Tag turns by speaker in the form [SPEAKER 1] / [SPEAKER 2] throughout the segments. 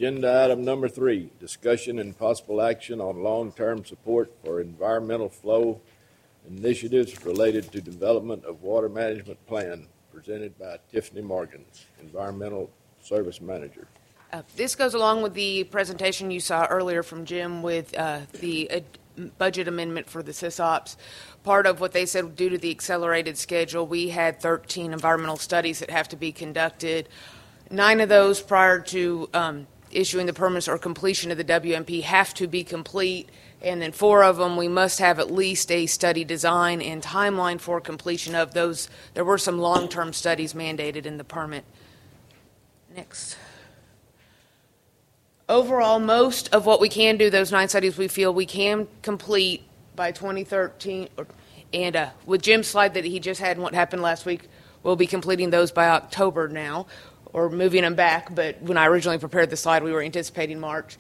[SPEAKER 1] Agenda item number 3, discussion and possible action on long-term support for environmental flow initiatives related to development of water management plan, presented by Tiffany Morgan, Environmental Service Manager.
[SPEAKER 2] This goes along with the presentation you saw earlier from Jim with the budget amendment for the SysOps. Part of what they said, due to the accelerated schedule, we had 13 environmental studies that have to be conducted. 9 of those prior to issuing the permits or completion of the WMP have to be complete, and then 4 of them we must have at least a study design and timeline for completion of those. There were some long-term studies mandated in the permit. Next. Overall, most of what we can do, those 9 studies, we feel we can complete by 2013. And with Jim's slide that he just had and what happened last week, we'll be completing those by October now, or moving them back. But when I originally prepared the slide, we were anticipating March.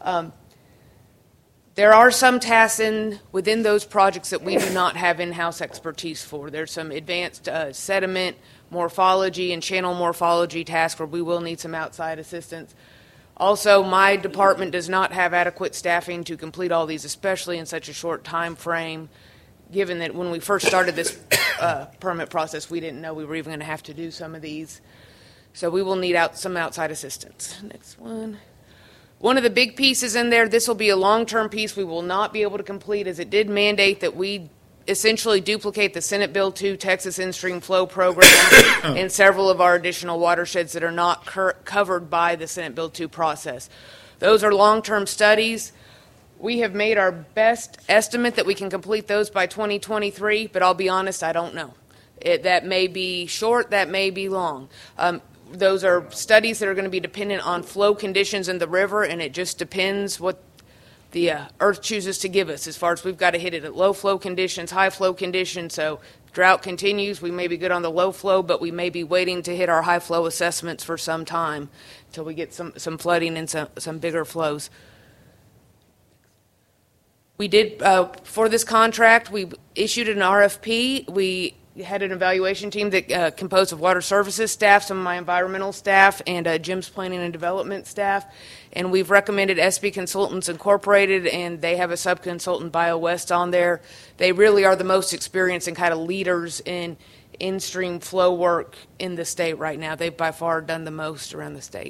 [SPEAKER 2] There are some tasks within those projects that we do not have in-house expertise for. There's some advanced sediment morphology and channel morphology tasks where we will need some outside assistance. Also, my department does not have adequate staffing to complete all these, especially in such a short time frame, given that when we first started this permit process, we didn't know we were even going to have to do some of these. So we will need some outside assistance. Next one. One of the big pieces in there, this will be a long-term piece we will not be able to complete, as it did mandate that we essentially duplicate the Senate Bill 2 Texas In-Stream Flow Program and several of our additional watersheds that are not covered by the Senate Bill 2 process. Those are long-term studies. We have made our best estimate that we can complete those by 2023, but I'll be honest, I don't know. That may be short, that may be long. Those are studies that are going to be dependent on flow conditions in the river, and it just depends what the earth chooses to give us. As far as we've got to hit it at low flow conditions, high flow conditions. So drought continues, we may be good on the low flow, but we may be waiting to hit our high flow assessments for some time until we get some flooding and some bigger flows. We did, for this contract, we issued an RFP. We had an evaluation team that composed of water services staff, some of my environmental staff, and Jim's planning and development staff. And we've recommended SB Consultants Incorporated, and they have a sub-consultant, BioWest, on there. They really are the most experienced and kind of leaders in in-stream flow work in the state right now. They've by far done the most around the state.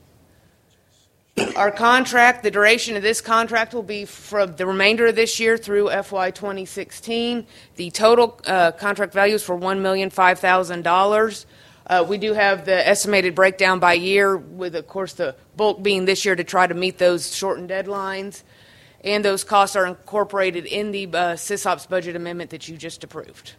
[SPEAKER 2] Our contract, the duration of this contract will be from the remainder of this year through FY 2016. The total contract value is for $1,005,000. We do have the estimated breakdown by year, with, of course, the bulk being this year to try to meet those shortened deadlines. And those costs are incorporated in the SysOps budget amendment that you just approved.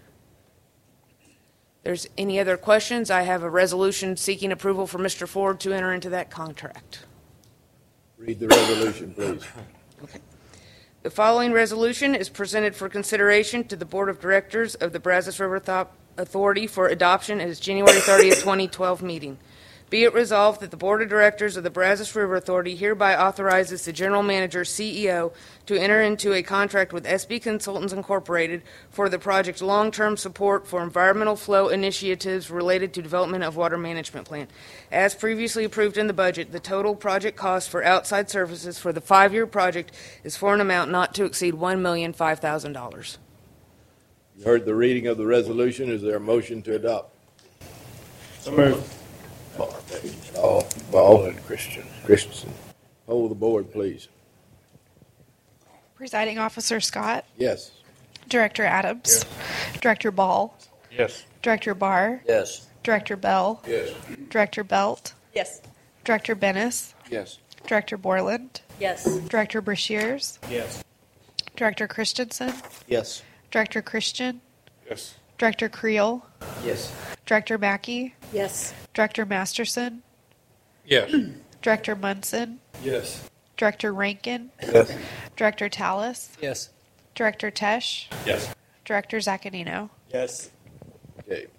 [SPEAKER 2] There's any other questions? I have a resolution seeking approval for Mr. Ford to enter into that contract.
[SPEAKER 1] Read the resolution, please.
[SPEAKER 2] Okay. The following resolution is presented for consideration to the Board of Directors of the Brazos River Authority for adoption at its January 30th, 2012 meeting. Be it resolved that the Board of Directors of the Brazos River Authority hereby authorizes the General Manager, CEO, to enter into a contract with SB Consultants Incorporated for the project's long-term support for environmental flow initiatives related to development of water management plan. As previously approved in the budget, the total project cost for outside services for the 5-year project is for an amount not to exceed $1,005,000.
[SPEAKER 1] You heard the reading of the resolution. Is there a motion to adopt?
[SPEAKER 3] So moved.
[SPEAKER 1] Ball and Christensen. Hold the board, please.
[SPEAKER 4] Presiding Officer Scott.
[SPEAKER 1] Yes.
[SPEAKER 4] Director Adams. Yes. Director Ball.
[SPEAKER 3] Yes.
[SPEAKER 4] Director Barr.
[SPEAKER 3] Yes.
[SPEAKER 4] Director Bell.
[SPEAKER 1] Yes.
[SPEAKER 4] Director Belt.
[SPEAKER 5] Yes.
[SPEAKER 4] Director Bennis.
[SPEAKER 1] Yes.
[SPEAKER 4] Director Borland.
[SPEAKER 5] Yes.
[SPEAKER 4] Director Brashears.
[SPEAKER 3] Yes.
[SPEAKER 4] Director Christensen.
[SPEAKER 3] Yes.
[SPEAKER 4] Director Christian.
[SPEAKER 3] Yes.
[SPEAKER 4] Director Creel.
[SPEAKER 3] Yes.
[SPEAKER 4] Director Mackey.
[SPEAKER 5] Yes.
[SPEAKER 4] Director Masterson.
[SPEAKER 3] Yes.
[SPEAKER 4] Director Munson.
[SPEAKER 3] Yes.
[SPEAKER 4] Director Rankin.
[SPEAKER 3] Yes.
[SPEAKER 4] Director Tallis.
[SPEAKER 3] Yes.
[SPEAKER 4] Director Tesh.
[SPEAKER 3] Yes.
[SPEAKER 4] Director Zaccanino.
[SPEAKER 3] Yes.
[SPEAKER 1] Okay.